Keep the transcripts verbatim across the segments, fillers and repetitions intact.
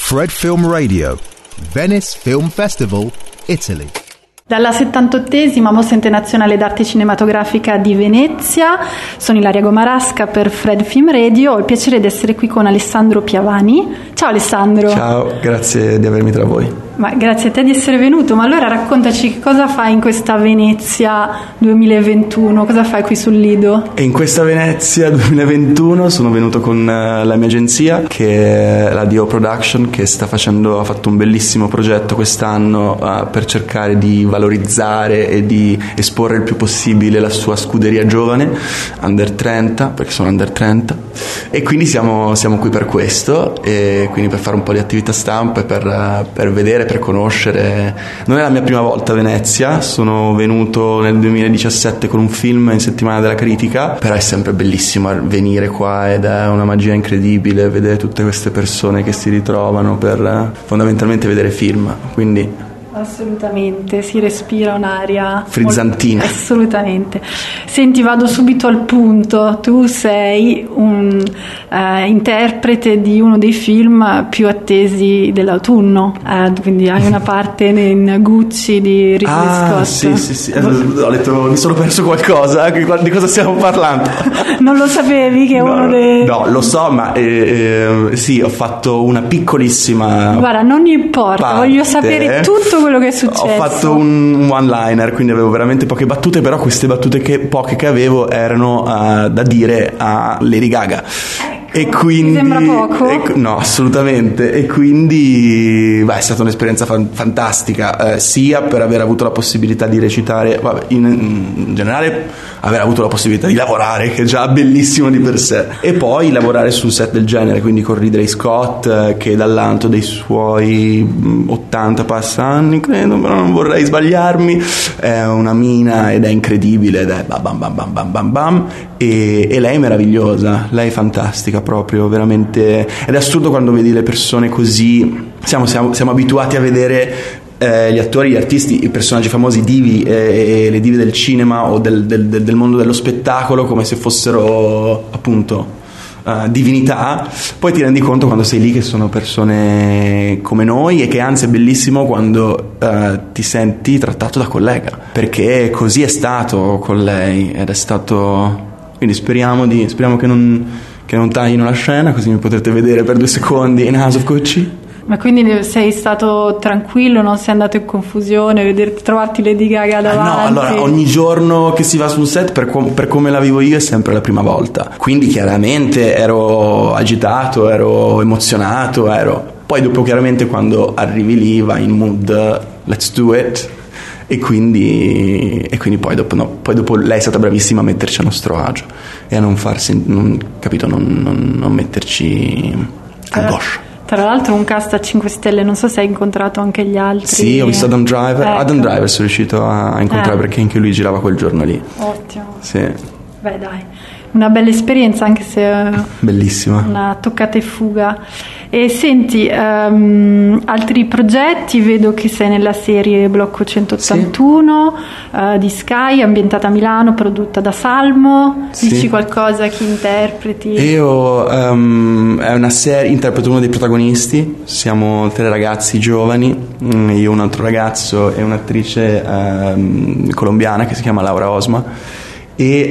Fred Film Radio, Venice Film Festival, Italy. Dalla settantottesima Mostra Internazionale d'Arte Cinematografica di Venezia, sono Ilaria Gomarasca per Fred Film Radio, ho il piacere di essere qui con Alessandro Piavani. Ciao Alessandro. Ciao, grazie di avermi tra voi. Ma grazie a te di essere venuto, ma allora raccontaci che cosa fai in questa Venezia duemilaventuno, cosa fai qui sul Lido? E in questa Venezia duemilaventuno sono venuto con la mia agenzia, che è la Dio Production, che sta facendo, ha fatto un bellissimo progetto quest'anno uh, per cercare di valorizzare e di esporre il più possibile la sua scuderia giovane, under trenta, perché sono under trenta, e quindi siamo, siamo qui per questo, e quindi per fare un po' di attività stampa e per, per vedere, per conoscere. Non è la mia prima volta a Venezia, sono venuto nel duemiladiciassette con un film in settimana della critica, però è sempre bellissimo venire qua ed è una magia incredibile vedere tutte queste persone che si ritrovano per fondamentalmente vedere film, quindi assolutamente, si respira un'aria frizzantina. Molto, assolutamente. Senti, vado subito al punto. Tu sei un eh, interprete di uno dei film più attesi dell'autunno, eh, quindi hai una parte in Gucci di Ridley ah, Scott. Sì, sì, sì. Ho detto, mi sono perso qualcosa. Di cosa stiamo parlando? Non lo sapevi che è no, uno dei... No, lo so, ma eh, eh, sì, ho fatto una piccolissima. Guarda, non importa, parte. Voglio sapere tutto quello che è successo. Ho fatto un one-liner, quindi avevo veramente poche battute, però queste battute che poche che avevo erano uh, da dire a Lady Gaga. E quindi, mi sembra poco? E, no, assolutamente. E quindi beh, è stata un'esperienza fan, fantastica, eh, sia per aver avuto la possibilità di recitare, vabbè, in, in generale aver avuto la possibilità di lavorare, che è già bellissimo di per sé, e poi lavorare su un set del genere, quindi con Ridley Scott, eh, che dall'alto dei suoi ottanta passa anni, credo, però non vorrei sbagliarmi, è una mina ed è incredibile, ed è bam bam bam bam bam bam bam, e, e lei è meravigliosa, lei è fantastica proprio, veramente. Ed è assurdo quando vedi le persone così. Siamo, siamo, siamo abituati a vedere eh, gli attori, gli artisti, i personaggi famosi, i divi eh, e le dive del cinema o del, del, del mondo dello spettacolo come se fossero appunto Uh, divinità. Poi ti rendi conto quando sei lì che sono persone come noi, e che anzi è bellissimo quando uh, ti senti trattato da collega, perché così è stato con lei, ed è stato, quindi speriamo di speriamo che non che non taglino la scena, così mi potrete vedere per due secondi in House of Gucci. Ma quindi sei stato tranquillo, non sei andato in confusione, vederti, trovarti Lady Gaga davanti? Ah, no, allora ogni giorno che si va sul set, per, com- per come la vivo io, è sempre la prima volta, quindi chiaramente ero agitato, ero emozionato, ero poi dopo chiaramente quando arrivi lì vai in mood let's do it, e quindi e quindi poi dopo no, poi dopo lei è stata bravissima a metterci a nostro agio e a non farsi non, capito non, non, non metterci angoscia. Tra l'altro un cast a cinque stelle, non so se hai incontrato anche gli altri. Sì, ho visto Adam Driver. Ecco. Adam Driver sono riuscito a incontrare, eh. perché anche lui girava quel giorno lì. Ottimo. Sì. Beh dai, una bella esperienza, anche se bellissima, una toccata e fuga. E senti, um, altri progetti, vedo che sei nella serie Blocco centottantuno, sì. uh, di Sky, ambientata a Milano, prodotta da Salmo. Sì. Dici qualcosa, chi interpreti? Io um, è una serie, interpreto uno dei protagonisti, siamo tre ragazzi giovani, io un altro ragazzo e un'attrice um, colombiana che si chiama Laura Osma. E uh,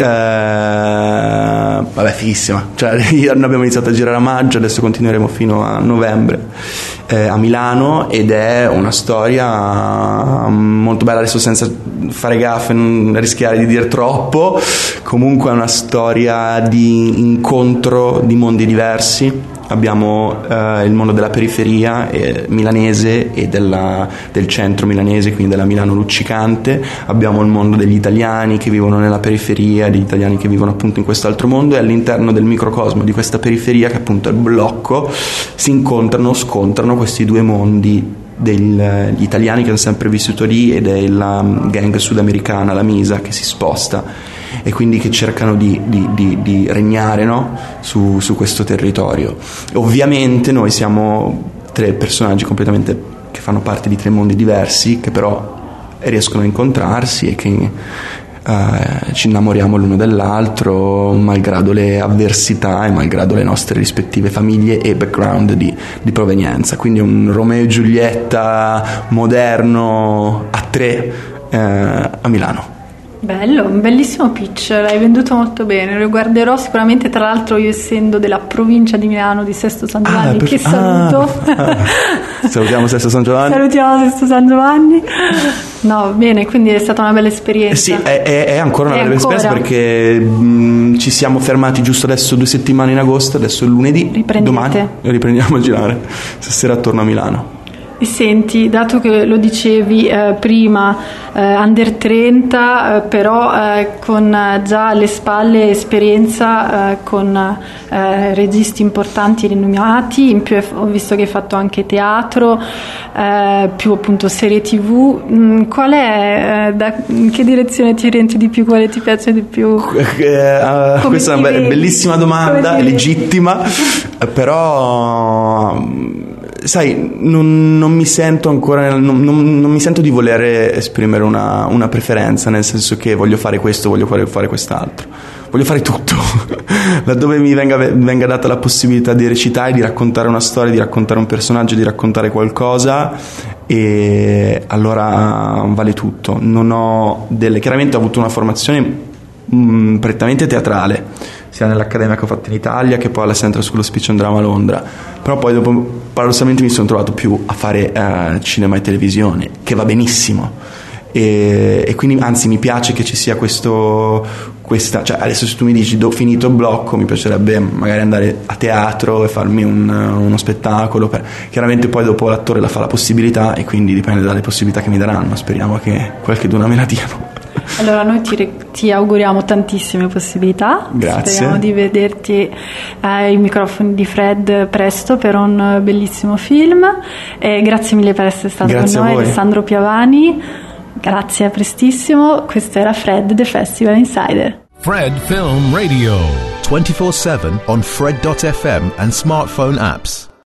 vabbè, fighissima, cioè noi abbiamo iniziato a girare a maggio, adesso continueremo fino a novembre eh, a Milano, ed è una storia molto bella, adesso senza fare gaffe, non rischiare di dire troppo, comunque è una storia di incontro di mondi diversi. Abbiamo eh, il mondo della periferia eh, milanese e della, del centro milanese, quindi della Milano luccicante. Abbiamo il mondo degli italiani che vivono nella periferia, degli italiani che vivono appunto in quest'altro mondo, e all'interno del microcosmo di questa periferia, che appunto è il blocco, si incontrano, scontrano questi due mondi degli italiani che hanno sempre vissuto lì e della gang sudamericana, la Misa, che si sposta e quindi che cercano di, di, di, di regnare, no? su, su questo territorio. Ovviamente noi siamo tre personaggi completamente che fanno parte di tre mondi diversi, che però riescono a incontrarsi e che eh, ci innamoriamo l'uno dell'altro malgrado le avversità e malgrado le nostre rispettive famiglie e background di, di provenienza. Quindi un Romeo e Giulietta moderno a tre eh, a Milano. Bello, un bellissimo pitch, l'hai venduto molto bene, lo guarderò sicuramente. Tra l'altro io, essendo della provincia di Milano, di Sesto San Giovanni, ah, per... che saluto, ah, salutiamo Sesto San Giovanni, salutiamo Sesto San Giovanni. No, bene, quindi è stata una bella esperienza. Sì, è, è, è ancora una è bella ancora. esperienza, perché mh, ci siamo fermati giusto adesso due settimane in agosto, adesso è lunedì, Riprendete. Domani riprendiamo a girare, stasera torno a Milano. E senti, dato che lo dicevi eh, prima, eh, under trenta, eh, però eh, con già alle spalle esperienza eh, con eh, registi importanti e rinomati, in più ho visto che hai fatto anche teatro, eh, più appunto serie tv, mm, qual è, eh, da, in che direzione ti orienti di più, quale ti piace di più? Eh, uh, questa è una be- bellissima domanda, legittima, però sai, non, non mi sento ancora, non, non, non mi sento di voler esprimere una, una preferenza, nel senso che voglio fare questo, voglio fare, fare quest'altro, voglio fare tutto. Laddove mi venga, venga data la possibilità di recitare, di raccontare una storia, di raccontare un personaggio, di raccontare qualcosa, e allora vale tutto. Non ho delle, chiaramente ho avuto una formazione mh, prettamente teatrale, sia nell'accademia che ho fatto in Italia che poi alla Central School of Speech and Drama a Londra, però poi dopo paradossalmente mi sono trovato più a fare eh, cinema e televisione, che va benissimo, e, e quindi anzi mi piace che ci sia questo, questa, cioè adesso se tu mi dici do finito il blocco mi piacerebbe magari andare a teatro e farmi un, uno spettacolo, per, chiaramente poi dopo l'attore la fa la possibilità e quindi dipende dalle possibilità che mi daranno, speriamo che qualche d'una me la diano. Allora noi ti, ti auguriamo tantissime possibilità. Grazie. Speriamo di vederti ai microfoni di Fred presto per un bellissimo film, e grazie mille per essere stato grazie con noi, Alessandro Piavani. Grazie, a prestissimo. Questo era Fred, The Festival Insider. Fred Film Radio twenty-four seven on Fred dot f m and smartphone apps.